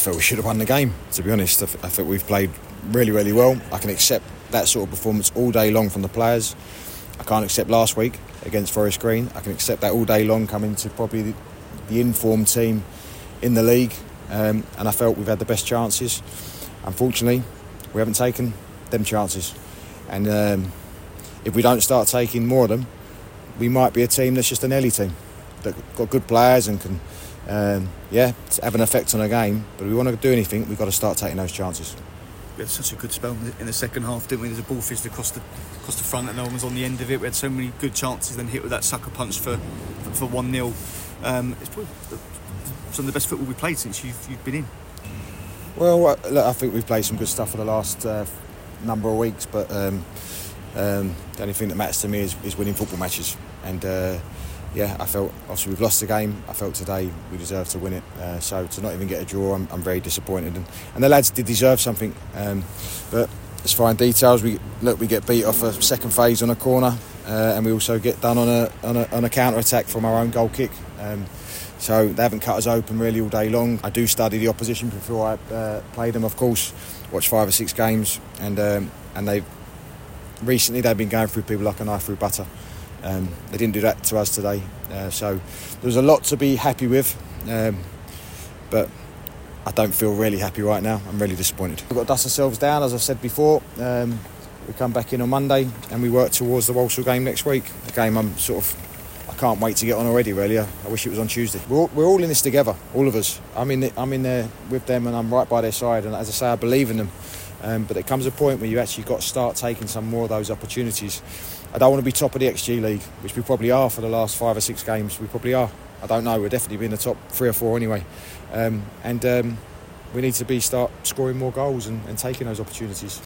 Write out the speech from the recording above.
felt we should have won the game, to be honest. I think we've played really, really well. I can accept that sort of performance all day long from the players. I can't accept last week against Forest Green. I can accept that all day long coming to probably the informed team in the league. And I felt we've had the best chances. Unfortunately, we haven't taken them chances. And if we don't start taking more of them, we might be a team that's just an early team that got good players and can have an effect on a game. But if we want to do anything, we've got to start taking those chances. We had such a good spell in the second half, didn't we? There's a ball fizzed across the front and no one was on the end of it. We had so many good chances, then hit with that sucker punch for 1-0. It's probably some of the best football we've played since you've been in. Well, look, I think we've played some good stuff for the last number of weeks, but the only thing that matters to me is winning football matches. And I felt, obviously we've lost the game. I felt today we deserved to win it. So to not even get a draw, I'm very disappointed. And the lads did deserve something. But as far in details, we get beat off a second phase on a corner, and we also get done on a counter attack from our own goal kick. So they haven't cut us open really all day long. I do study the opposition before I play them, of course. Watch 5 or 6 games, and they've been going through people like a knife through butter. They didn't do that to us today, so there's a lot to be happy with, but I don't feel really happy right now. I'm really disappointed. We've got to dust ourselves down, as I've said before. We come back in on Monday and we work towards the Walsall game next week. The game I can't wait to get on already, really. I wish it was on Tuesday. We're all in this together, all of us. I'm in there with them and I'm right by their side, and as I say, I believe in them. But there comes a point where you actually got to start taking some more of those opportunities. I don't want to be top of the XG League, which we probably are for the last 5 or 6 games. We probably are. I don't know. We'll definitely be in the top 3 or 4 anyway. We need to start scoring more goals and taking those opportunities.